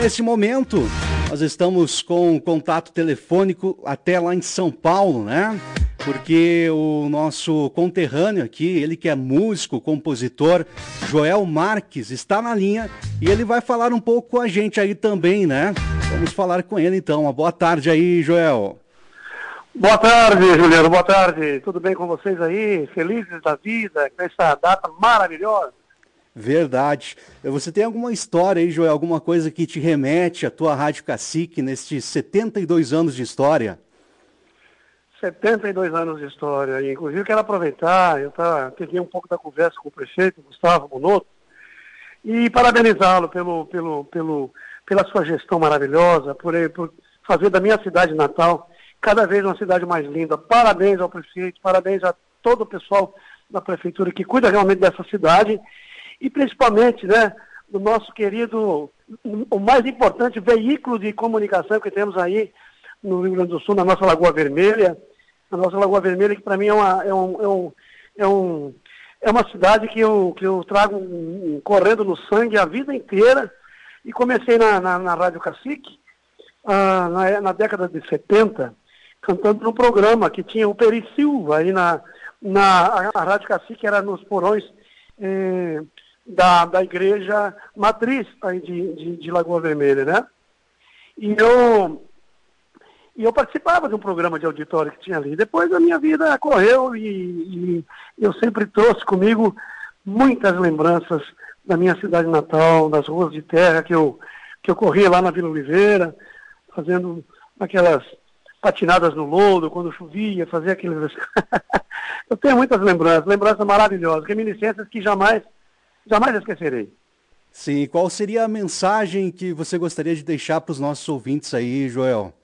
nesse momento, nós estamos com contato telefônico até lá em São Paulo, né? Porque o nosso conterrâneo aqui, ele que é músico, compositor, Joel Marques, está na linha e ele vai falar um pouco com a gente aí também, né? Vamos falar com ele então. Uma boa tarde aí, Joel. Boa tarde, Juliano. Boa tarde. Tudo bem com vocês aí? Felizes da vida, com essa data maravilhosa. Verdade. Você tem alguma história aí, Joel? Alguma coisa que te remete à tua Rádio Cacique nestes 72 anos de história? 72 anos de história. E, inclusive, quero aproveitar, peguei um pouco da conversa com o prefeito, Gustavo Bonotto, e parabenizá-lo pela sua gestão maravilhosa, por fazer da minha cidade natal cada vez uma cidade mais linda. Parabéns ao prefeito, parabéns a todo o pessoal da prefeitura que cuida realmente dessa cidade e principalmente, né, do nosso querido, o mais importante veículo de comunicação que temos aí no Rio Grande do Sul, na nossa Lagoa Vermelha. A nossa Lagoa Vermelha, que para mim é uma cidade que eu trago correndo no sangue a vida inteira. E comecei na Rádio Cacique, na década de 70, cantando num programa que tinha o Peri Silva, aí a Rádio Cacique era nos porões da igreja matriz aí de Lagoa Vermelha, né? E eu participava de um programa de auditório que tinha ali. Depois a minha vida correu e eu sempre trouxe comigo muitas lembranças da minha cidade natal, das ruas de terra que eu corria lá na Vila Oliveira, fazendo aquelas patinadas no lodo, quando chovia, fazia aqueles... Eu tenho muitas lembranças maravilhosas, reminiscências que jamais esquecerei. Sim, qual seria a mensagem que você gostaria de deixar para os nossos ouvintes aí, Joel?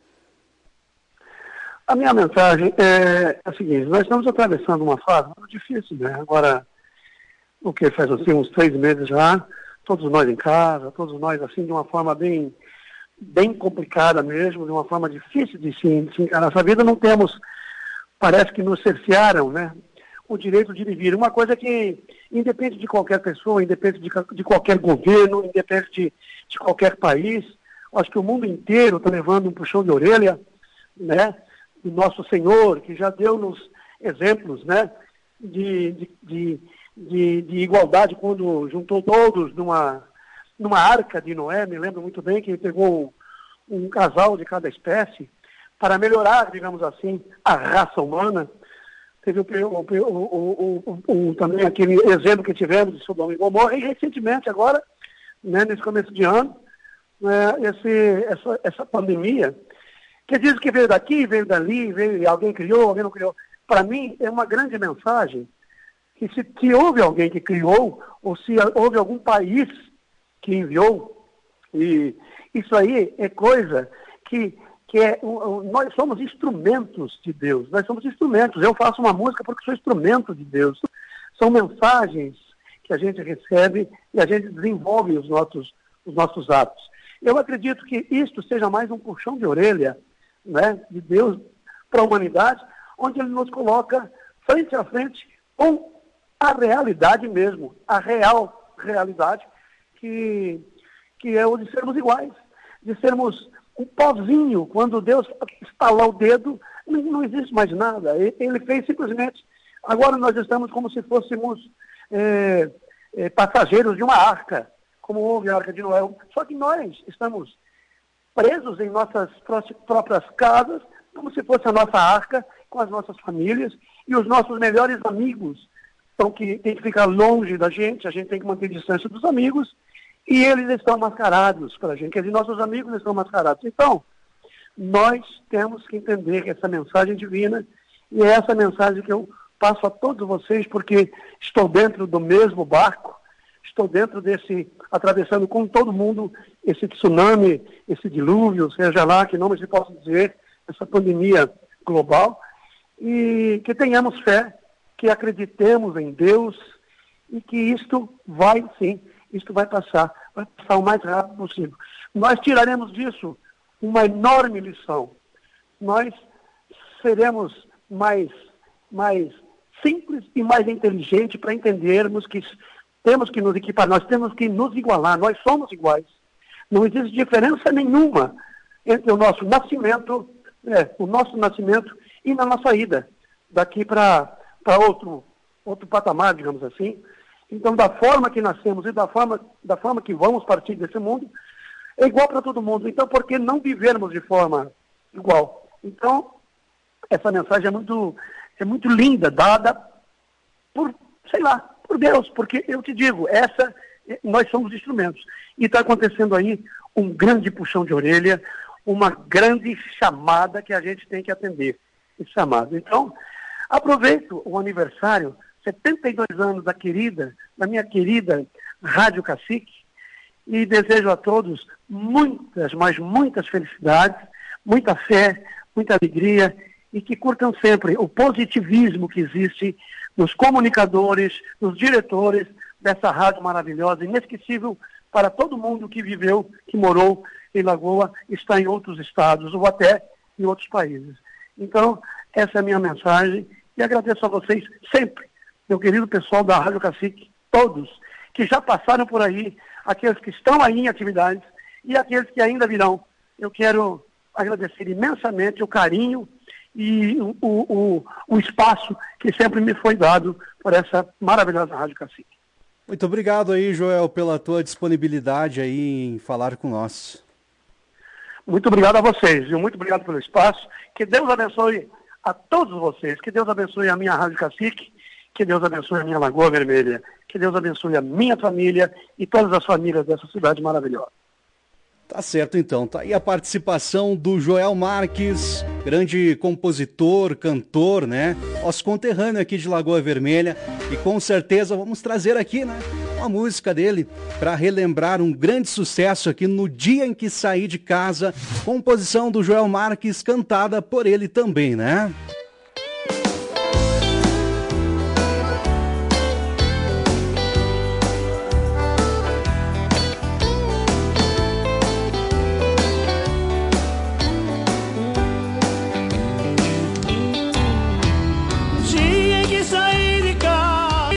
A minha mensagem é a seguinte: nós estamos atravessando uma fase muito difícil, né? Agora, o que faz assim uns 3 meses já, todos nós em casa, todos nós assim de uma forma bem complicada mesmo, de uma forma difícil de se encarar essa vida. Não temos, parece que nos cercearam, né, o direito de viver. Uma coisa que independe de qualquer pessoa, independe de qualquer governo, independe de qualquer país, acho que o mundo inteiro está levando um puxão de orelha, né, do nosso Senhor, que já deu-nos exemplos, né, de igualdade quando juntou todos numa arca de Noé. Me lembro muito bem que ele pegou um casal de cada espécie para melhorar, digamos assim, a raça humana. Teve também aquele exemplo que tivemos de Sodoma e Gomorra, e recentemente agora, né, nesse começo de ano, essa pandemia, que diz que veio daqui, veio dali, alguém criou, alguém não criou. Para mim é uma grande mensagem que se houve alguém que criou, ou se houve algum país que enviou, e isso aí é coisa que nós somos instrumentos de Deus, nós somos instrumentos. Eu faço uma música porque sou instrumento de Deus. São mensagens que a gente recebe e a gente desenvolve os nossos atos. Eu acredito que isto seja mais um puxão de orelha, né, de Deus para a humanidade, onde Ele nos coloca frente a frente com a realidade mesmo, a real realidade, que é o de sermos iguais, de sermos um pozinho. Quando Deus estalar o dedo, não existe mais nada. Ele fez simplesmente. Agora nós estamos como se fôssemos passageiros de uma arca, como houve a Arca de Noé. Só que nós estamos presos em nossas próprias casas, como se fosse a nossa arca, com as nossas famílias, e os nossos melhores amigos tem que ficar longe da gente, a gente tem que manter distância dos amigos, e eles estão mascarados para a gente, quer dizer, nossos amigos estão mascarados. Então, nós temos que entender que essa mensagem divina, e é essa mensagem que eu passo a todos vocês, porque estou dentro do mesmo barco, estou dentro atravessando com todo mundo esse tsunami, esse dilúvio, seja lá que nome se possa dizer, essa pandemia global, e que tenhamos fé, que acreditemos em Deus e que isto vai passar o mais rápido possível. Nós tiraremos disso uma enorme lição. Nós seremos mais simples e mais inteligentes para entendermos que temos que nos equipar, nós temos que nos igualar, nós somos iguais. Não existe diferença nenhuma entre o nosso nascimento e na nossa ida daqui para outro patamar, digamos assim. Então, da forma que nascemos e da forma que vamos partir desse mundo, é igual para todo mundo. Então, por que não vivermos de forma igual? Então, essa mensagem é muito linda, dada por Deus, porque eu te digo, nós somos instrumentos. E está acontecendo aí um grande puxão de orelha, uma grande chamada que a gente tem que atender, esse chamado. Então, aproveito o aniversário, 72 anos da minha querida Rádio Cacique, e desejo a todos muitas, mas muitas felicidades, muita fé, muita alegria, e que curtam sempre o positivismo que existe nos comunicadores, nos diretores dessa rádio maravilhosa, inesquecível para todo mundo que viveu, que morou em Lagoa, está em outros estados ou até em outros países. Então, essa é a minha mensagem e agradeço a vocês sempre, meu querido pessoal da Rádio Cacique, todos que já passaram por aí, aqueles que estão aí em atividades e aqueles que ainda virão. Eu quero agradecer imensamente o carinho e o espaço que sempre me foi dado por essa maravilhosa Rádio Cacique. Muito obrigado aí, Joel, pela tua disponibilidade aí em falar com nós. Muito obrigado a vocês, viu? Muito obrigado pelo espaço. Que Deus abençoe a todos vocês. Que Deus abençoe a minha Rádio Cacique. Que Deus abençoe a minha Lagoa Vermelha. Que Deus abençoe a minha família e todas as famílias dessa cidade maravilhosa. Tá certo, então. Tá aí a participação do Joel Marques, grande compositor, cantor, né? Nosso conterrâneo aqui de Lagoa Vermelha. E com certeza vamos trazer aqui, né? Uma música dele para relembrar um grande sucesso aqui no Dia em que Saí de Casa. Composição do Joel Marques, cantada por ele também, né?